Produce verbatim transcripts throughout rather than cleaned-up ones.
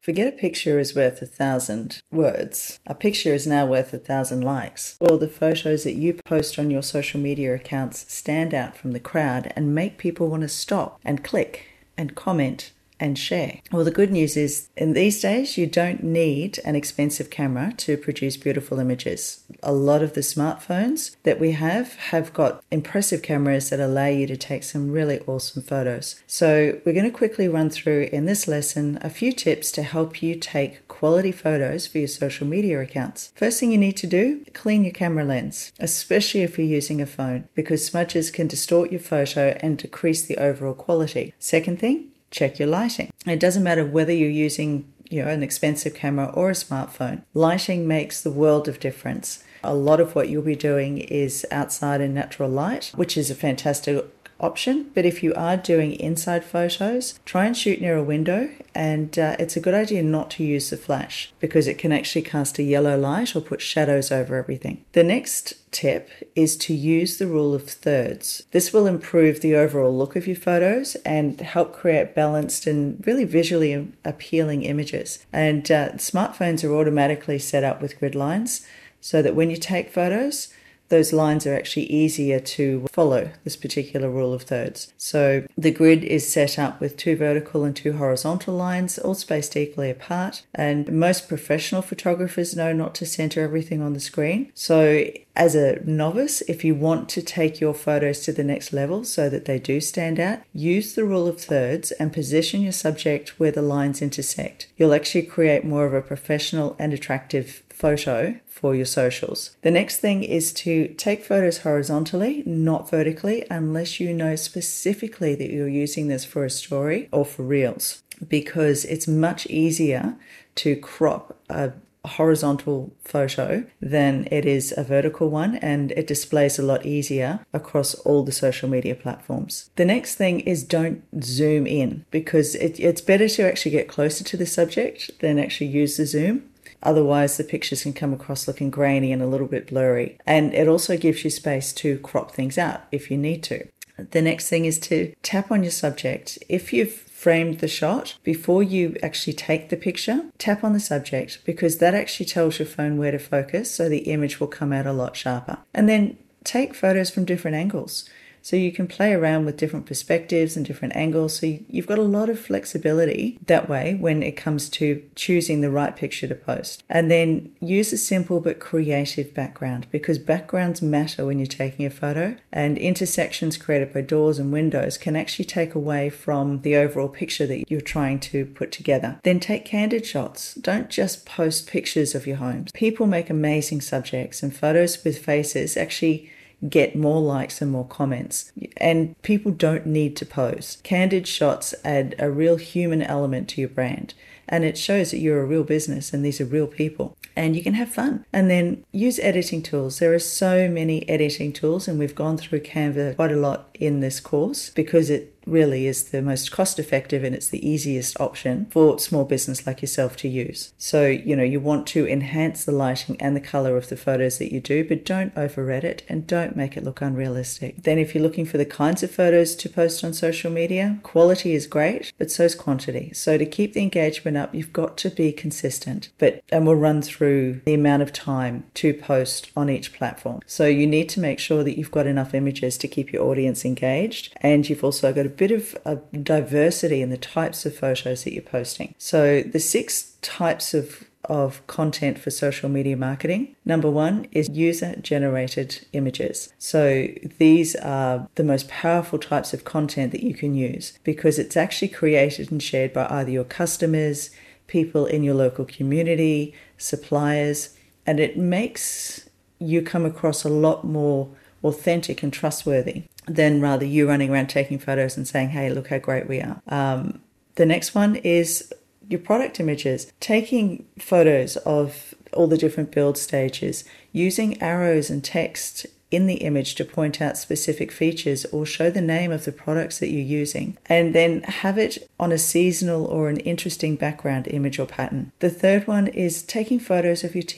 Forget a picture is worth a thousand words. A picture is now worth a thousand likes. Or the photos that you post on your social media accounts stand out from the crowd and make people want to stop and click and comment and share. Well, the good news is in these days, you don't need an expensive camera to produce beautiful images. A lot of the smartphones that we have have got impressive cameras that allow you to take some really awesome photos. So we're going to quickly run through in this lesson a few tips to help you take quality photos for your social media accounts. First thing you need to do, clean your camera lens, especially if you're using a phone, because smudges can distort your photo and decrease the overall quality. Second thing, check your lighting. It doesn't matter whether you're using, you know, an expensive camera or a smartphone. Lighting makes the world of difference. A lot of what you'll be doing is outside in natural light, which is a fantastic option. But if you are doing inside photos, try and shoot near a window, and uh, it's a good idea not to use the flash because it can actually cast a yellow light or put shadows over everything. The next tip is to use the rule of thirds. This will improve the overall look of your photos and help create balanced and really visually appealing images. And uh, smartphones are automatically set up with grid lines so that when you take photos, those lines are actually easier to follow this particular rule of thirds. So the grid is set up with two vertical and two horizontal lines, all spaced equally apart. And most professional photographers know not to center everything on the screen. So as a novice, if you want to take your photos to the next level so that they do stand out, use the rule of thirds and position your subject where the lines intersect. You'll actually create more of a professional and attractive photo for your socials. The next thing is to take photos horizontally, not vertically, unless you know specifically that you're using this for a story or for reels, because it's much easier to crop a horizontal photo than it is a vertical one, and it displays a lot easier across all the social media platforms. The next thing is don't zoom in, because it, it's better to actually get closer to the subject than actually use the zoom. Otherwise, the pictures can come across looking grainy and a little bit blurry. And it also gives you space to crop things out if you need to. The next thing is to tap on your subject. If you've framed the shot, before you actually take the picture, tap on the subject, because that actually tells your phone where to focus, so the image will come out a lot sharper. And then take photos from different angles. So you can play around with different perspectives and different angles. So you've got a lot of flexibility that way when it comes to choosing the right picture to post. And then use a simple but creative background, because backgrounds matter when you're taking a photo, and intersections created by doors and windows can actually take away from the overall picture that you're trying to put together. Then take candid shots. Don't just post pictures of your homes. People make amazing subjects, and photos with faces actually get more likes and more comments. And people don't need to pose. Candid shots add a real human element to your brand. And it shows that you're a real business and these are real people. And you can have fun. And then use editing tools. There are so many editing tools, and we've gone through Canva quite a lot in this course because it really is the most cost effective and it's the easiest option for small business like yourself to use. So, you know, you want to enhance the lighting and the color of the photos that you do, but don't over edit and don't make it look unrealistic. Then if you're looking for the kinds of photos to post on social media, quality is great, but so is quantity. So to keep the engagement up, you've got to be consistent. But and we'll run through the amount of time to post on each platform. So you need to make sure that you've got enough images to keep your audience engaged, and you've also got a bit of a diversity in the types of photos that you're posting. So the six types of of content for social media marketing. Number one is user-generated images. So these are the most powerful types of content that you can use because it's actually created and shared by either your customers, people in your local community, suppliers, and it makes you come across a lot more authentic and trustworthy than rather you running around taking photos and saying, hey, look how great we are. Um, the next one is your product images. Taking photos of all the different build stages, using arrows and text in the image to point out specific features or show the name of the products that you're using, and then have it on a seasonal or an interesting background image or pattern. The third one is taking photos of your team.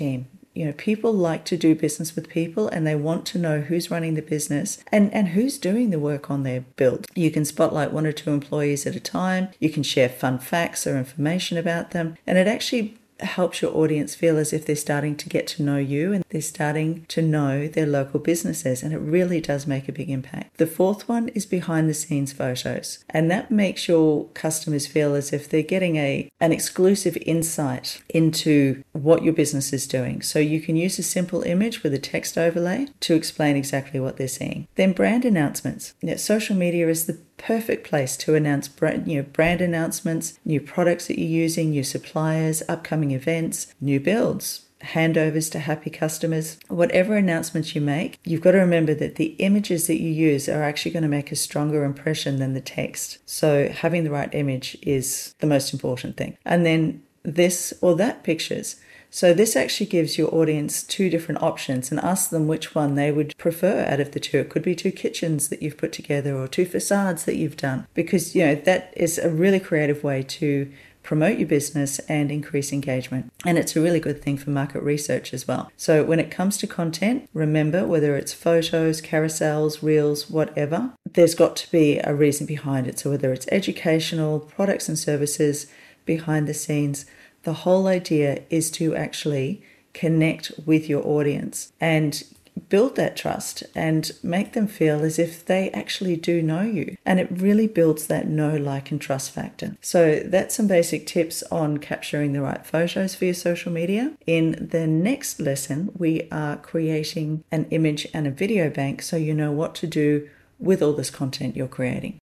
You know, people like to do business with people, and they want to know who's running the business and, and who's doing the work on their build. You can spotlight one or two employees at a time. You can share fun facts or information about them, and it actually helps your audience feel as if they're starting to get to know you and they're starting to know their local businesses, and it really does make a big impact. The fourth one is behind the scenes photos, and that makes your customers feel as if they're getting a an exclusive insight into what your business is doing. So you can use a simple image with a text overlay to explain exactly what they're seeing. Then brand announcements. You know, social media is the perfect place to announce brand, you know, brand announcements, new products that you're using, new suppliers, upcoming events, new builds, handovers to happy customers. Whatever announcements you make, you've got to remember that the images that you use are actually going to make a stronger impression than the text. So having the right image is the most important thing. And then this or that pictures. So this actually gives your audience two different options and ask them which one they would prefer out of the two. It could be two kitchens that you've put together or two facades that you've done, because, you know, that is a really creative way to promote your business and increase engagement. And it's a really good thing for market research as well. So when it comes to content, remember, whether it's photos, carousels, reels, whatever, there's got to be a reason behind it. So whether it's educational, products and services, behind the scenes, the whole idea is to actually connect with your audience and build that trust and make them feel as if they actually do know you. And it really builds that know, like, and trust factor. So that's some basic tips on capturing the right photos for your social media. In the next lesson, we are creating an image and a video bank so you know what to do with all this content you're creating.